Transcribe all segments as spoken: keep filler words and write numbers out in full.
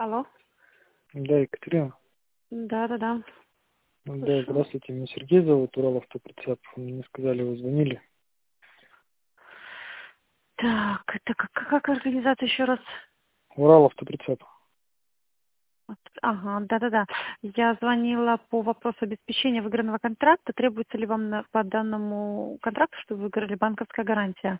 Алло. Да, Екатерина. Да, да, да. Да, Слышу. здравствуйте, меня Сергей зовут, Урал Автоприцеп. Мне сказали, вы звонили. Так, это как, как организация еще раз? Урал Автоприцеп. Вот, ага, да, да, да. Я звонила по вопросу обеспечения выигранного контракта. Требуется ли вам на- по данному контракту, чтобы вы выиграли банковская гарантия?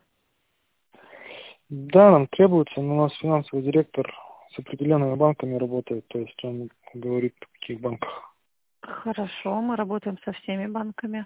Да, нам требуется, но у нас финансовый директор с определенными банками работает, то есть он говорит, в каких банках. Хорошо, мы работаем со всеми банками.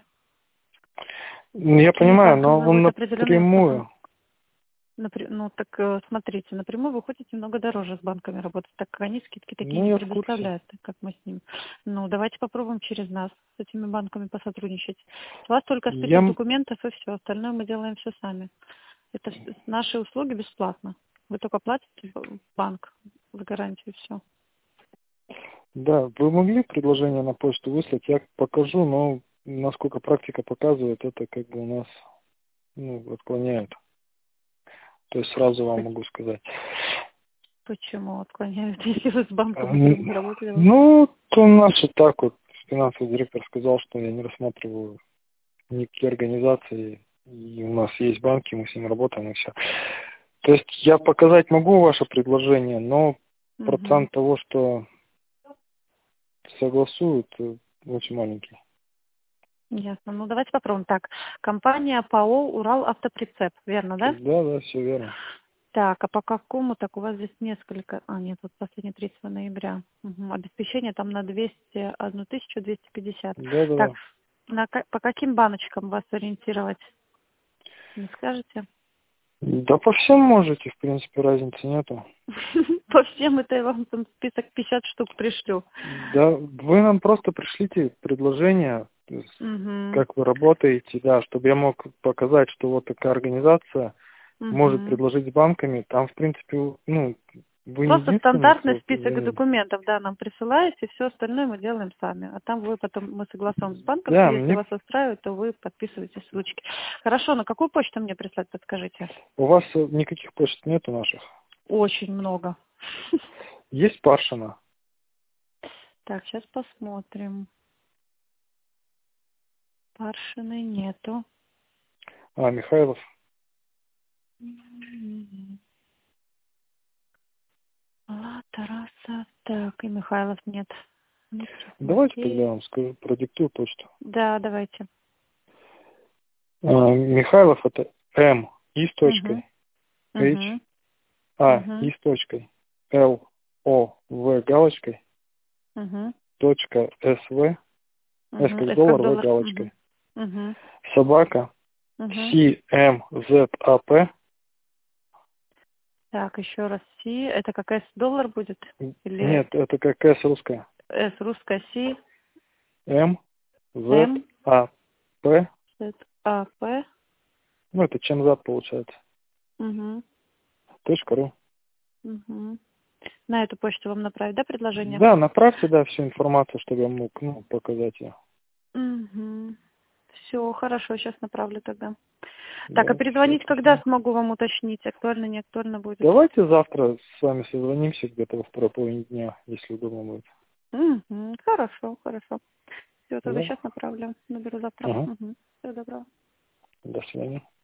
Ну, я Какими понимаю, банками но вы он вот определенные? Ага. напрямую. Напри- Ну, так э, смотрите, напрямую вы хотите много дороже с банками работать, так как они скидки такие Ну, не я в курсе. предоставляют, так как мы с ним. Ну, давайте попробуем через нас с этими банками посотрудничать. У вас только Я, список м- документов и все, остальное мы делаем все сами. Это с- наши услуги бесплатно. Вы только платите в банк за гарантию, все. да, вы могли предложение на почту выслать, я покажу, но насколько практика показывает, это как бы у нас ну, отклоняет. То есть сразу вам могу сказать. Почему отклоняют, если вы с банком М, напрямую работали? Ну, то наш так вот финансовый директор сказал, что я не рассматриваю никакие организации, и у нас есть банки, мы с ними работаем и все. То есть я показать могу ваше предложение, но Угу. процент того, что согласуют, э, очень маленький. Ясно. Ну, давайте попробуем. Так, компания ПАО «Урал Автоприцеп», верно, да? Да, да, все верно. Так, а по какому? Так, у вас здесь несколько... А, нет, вот последний тридцатого ноября. Мгм. Обеспечение там на двести, одну тысячу двести пятьдесят. Да, да, Так, да. на, ка- по каким баночкам вас ориентировать? Не скажете? Да по всем можете, в принципе, разницы нету. По всем это я вам там список пятьдесят штук пришлю. Да, вы нам просто пришлите предложение, то есть Угу. как вы работаете, да, чтобы я мог показать, что вот такая организация может Угу. предложить с банками. Там, в принципе, ну, вы не Просто единственный, стандартный кто список звонит. документов, да, нам присылаете, все остальное мы делаем сами. А там вы потом, мы согласуем с банком, что Да, если мне вас устраивает, то вы подписываете ссылочки. Хорошо, на какую почту мне прислать, подскажите? у вас э, никаких почт нету наших. Очень много. Есть Паршина. Так, сейчас посмотрим. Паршины нету. А, Михайлов. М, А, Тарасов. Так, и Михайлов нет. Дмитрий Давайте тогда я Тимофеев. вам скажу, продиктую почту. Да, давайте. А, Михайлов это М и с Угу. точкой, H, Угу. А Угу. и с точкой, Л, О, В галочкой, Угу. точка, С, В, С Угу. как Это как доллар, В доллар. Угу. галочкой, Угу. собака, Угу. Си, М, З, А, П, Так, еще раз Си. Это как С доллар будет? Или нет, это как С русская, С русская Си? М, З, М. А, П, З, А, П. ну это чем зад получается, Угу. точка ру. Угу. На эту почту вам направить, да, предложение? Да, направьте, да, всю информацию, чтобы я мог, ну, показать ее. Угу. Все, хорошо, сейчас направлю тогда. Так, а Да, все, перезвонить когда спасибо. смогу вам уточнить, актуально, не актуально будет? Давайте завтра с вами созвонимся где-то во второй половине дня, если удобно будет. Угу. Хорошо, хорошо. Все, тогда Да? сейчас направлю. Наберу завтра. Ага. Угу. Всего доброго. До свидания.